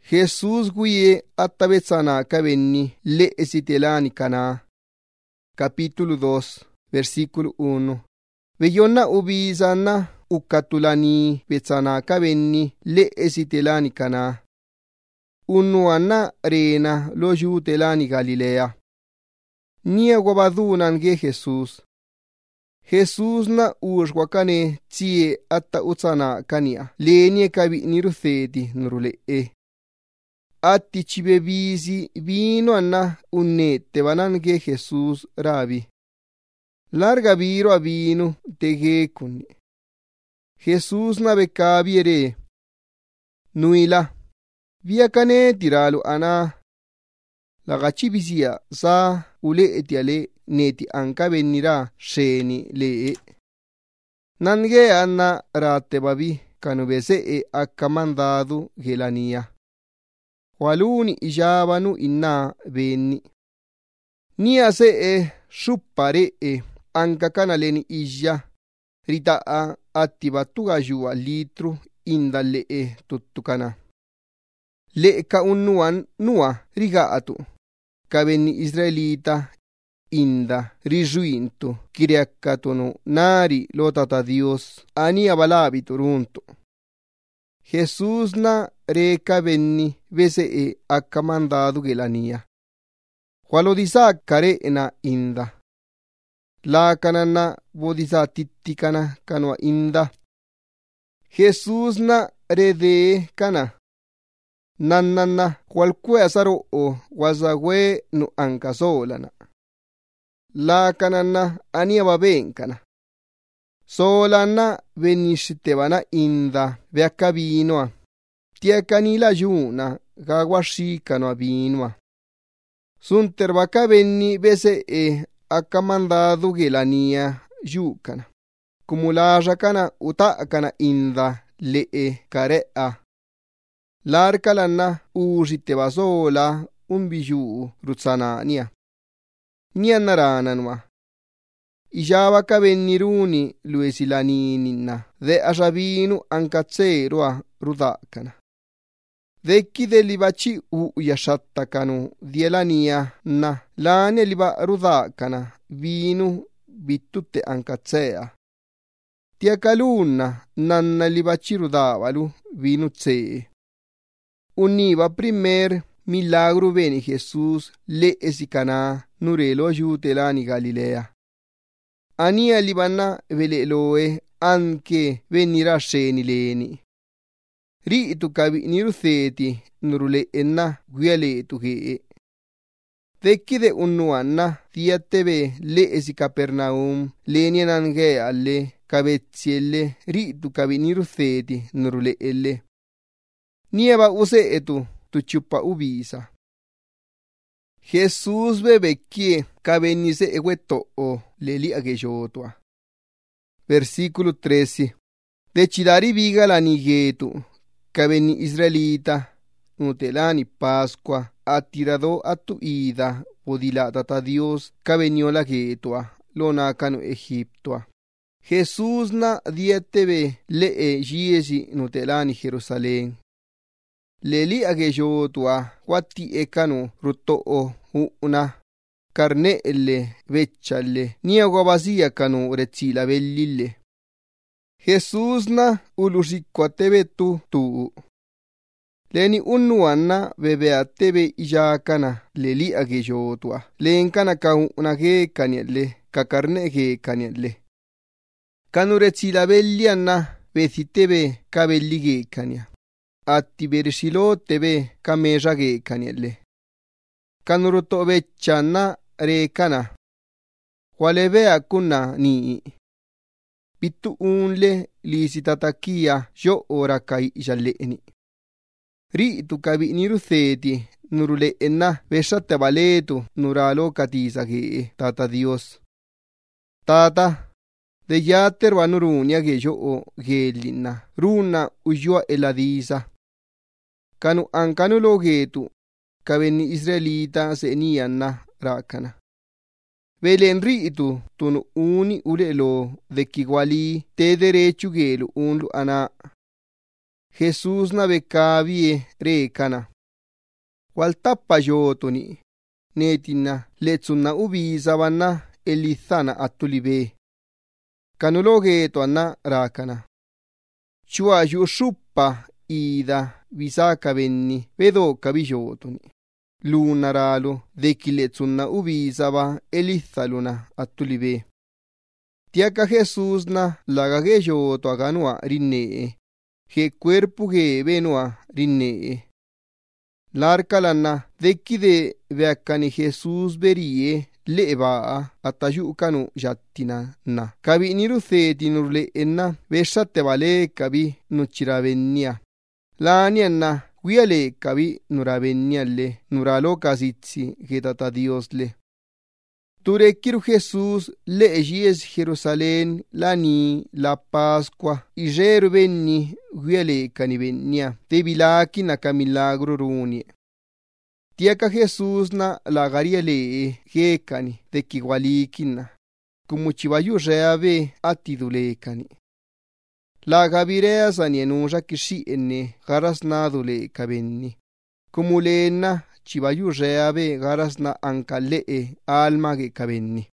Jesús guye atabetsana kabenni le esitelani kana. Capítulo 2, versículo 1. Veyonna ubizana ukatulani betsana kabenni le esitelani kana. Unuana rena lo jutelani Galilea. Nia guabadunan ge Jesús. Jesús na ushwakane tie atta utsana kania. Lenie kabi nirutheti nurule. Atti cibebisi vino anna unnette vanange Jesús rabi. Larga viro a vino tege kunni. Jesús na bekabi ere. Nuila. Via kane tiralu ana. Laga cibisia sa ule etiale neti anka venira sheni lee. Nange anna rate babi kanubese akka mandadu gelania. Waluni ijabanu inna benni. Nia se shuppare anka kanaleni ija. Ritaa attibattuga jua litru indalle tuttukana. Le ka unnuan nua rigaatu. Kabenni Israelita inda rijuintu kiriakkatunu nari lotata Dios ania balabitu runtu. Jesús na reka benni vese akka mandadu gelania. Walodisa kare na inda. La kanana bodisa tittikana kanwa inda. Jesús na rede kana. Nannanna qualque asaro wasagwe nu ankasolana. La kananna ania babenkana. Solanna venishitevana inda veakabinoa. Tiekanila juna gawashikano abinoa. Sunterbaka venni bese akamandadu gelania jukana. Kumulaja kana utakana inda karea. Larkalanna uusiteva sola umbiju rutsanania. Nianarananwa. Ijava kabenniruni luesilaninina. De asabinu ankatseroa rudakana. Dekki de libachi uyashattakanu dielania na. Lane liba rudakana. Vinu bittutte ankatsea. Tiakalunna nanna libachi rudavalu vinu tsee. Univa primer milagro veni Jesús le esikana nurelo ajutelani Galilea. Ania libana veleloe anche venira sheni leni. Ritu kabi nirutheti nurule enna guialetu ge. Vekkide unnuanna tiatteve le esi Capernaum lenianange alle cavezzielle ritu kabi nirutheti nurule elle. Nieva use tu chupa ubisa. Jesús bebekkie kabenise egueto leli ageyotua. Versículo 13. Decidari viga la nigetu. Kabeni Israelita. Nutelani Pascua. Atirado a tu ida. Podilatata Dios. Kabenio la getua. Lonacano Egiptua. Jesús na dietebe le jiesi nutelani Jerusalén. Leli ageyotua watti ekanu rutto'o hu'na karne elle vecchalle nia guabasia kanu rezzila bellille. Jesús na ulusikkwatebe tu. Leni unnuanna bebeattebe ijakana leli ageyotua. Lenkana ka hu'na ge kanielle ka karne ge kanielle. Kanu rezzila bellianna betitebe ka belli ge kania. Atti bersilo tebe kameja ge kanielle. Kanuruto bechanna rekana. Walebe akunna ni. Bittu unle lisitatakia jo ora kai jalleni. Ritu kabi nirutheti nurule enna veshatte baletu nuralo katisa ge tata Dios. Tata. De yatter vanurunia ge jo gelina. Runa ujua eladisa. Kanu ankanu logetu, kabenni Israelita senianna rakana. Velen ritu tunu uni ulelo de kiguali te derechu gelu unlu ana. Jesús na bekabie rekana. Waltapa yotoni, netina letsuna ubizabana elithana atulibe. Kanulogeto ana rakana. Chua yushupa ida visaka benni vedo kabiyotoni. Lunaralo deki letsuna ubizaba elithaluna atulibe. Tiaka Jesús na lagage yoto aganua rinne. He cuerpo ge benua rinne. Larkalana deki de veakani Jesús berie leba atayukanu jattina na. Kabi nirutheti nurle enna vesate vale kabi nuchiravennia. Lanianna guiale kabi nuravennialle nuralo casitsi getata Diosle. Turekiru Jesús lees Jerusalén lani la Pascua y benni guiale canivennia tevilaki naka milagro runie. Tiaka Jesús na lagaria lee gekani de kigualikina como chivayu reave atidulekani. La gavireas anienuja kishi enne garas nadule kabenni. Como lena chivayu reave garas na ankalee alma ge kabenni.